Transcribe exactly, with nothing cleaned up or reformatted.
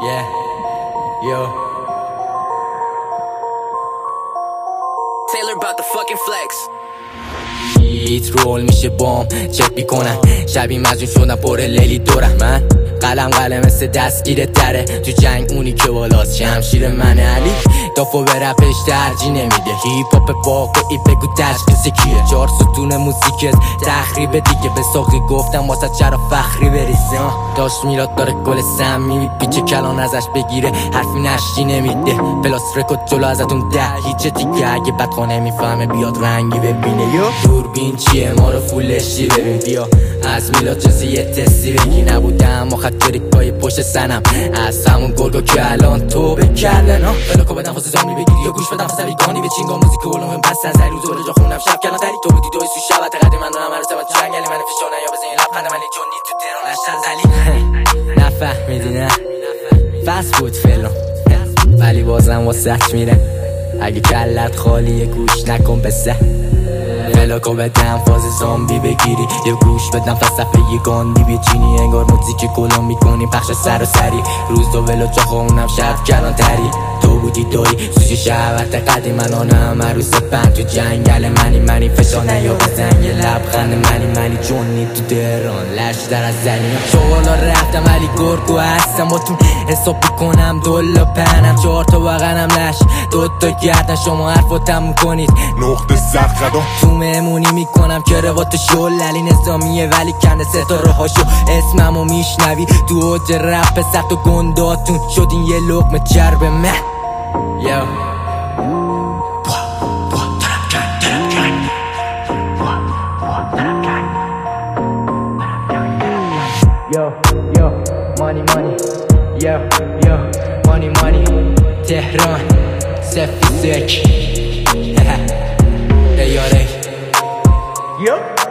Yeah, yo. Taylor about the fucking flex. بیت رول میشه بام چک میکنم شبیه مجنون شدم پر لیلی دورم من قلم قلم مثل دستگیره تره تو جنگ اونی که بالاست شمشیر من علی دافو به رپش ترجیح نمیده هیپ هاپ واقعی بگو تشخیص کیه چهار ستون موسیک تخریب دیگه به ساقی گفتم واسه چرا فخری بریزه داشت میلاد داره گل سمی پیچه کلان ازش بگیره حرفی نشی نمیده پلاس رکورد جلو ازتون ده هیچ دیگه اگه بدخواه نمیفهمه بیاد رنگی ببینه یو دوربین چیه ما رو فولشی ببین بیا از میلاد جزی یه تستی بگی نبودم ما خط جریکای پشت سنم از همون گرگا که الان تو بکردن ها فلاکو بدن فاسه زامنی بگیری یا گوش بدن فاسه بیگانی به چینگا موزیک اولومن پس نظری روز رو جا خونم شب کلان تری تو بودی دوی سو شب تقدی من رو همه رو سبت جنگلی من فشانه یا بزنی لبخند منی جونی تو تهران اشتر زلی نفهمیدی نه فست بود فلان ولی بازم واسه میره اگه کلت خالیه گوش نکن بسه فلاکو بدم فاز زامبی بگیری یا گوش بدم فلسفه یه گاندی بیچینی انگار موزیک کلام میکنی پخش سر و سری روز دو ولو جا خونم شب کلان تری تو بودی دوی سوشی شهوت قدیمانانه همه روز پند تو جنگل منی منی فشانه یا بزن یه لبخند منی منی جونی تو دران لش در از زنی شغالا رفتم ولی گرگو هستم با تون حساب بکنم دولا پنم چهار تا بغنم لش دوتا گردن شما حرفاتم میکنید نقطه سخت قدم تو مهمونی میکنم که روات شل علی نظامیه ولی کنده ستاره هاشو اسممو میشنوی تو اوج رپ سخت و گنداتون شدین یه لقمه چرب مه یو Yo, yo, money, money, yo, yo, money, money, تهران سفی سک. Hey, yo, hey. Yo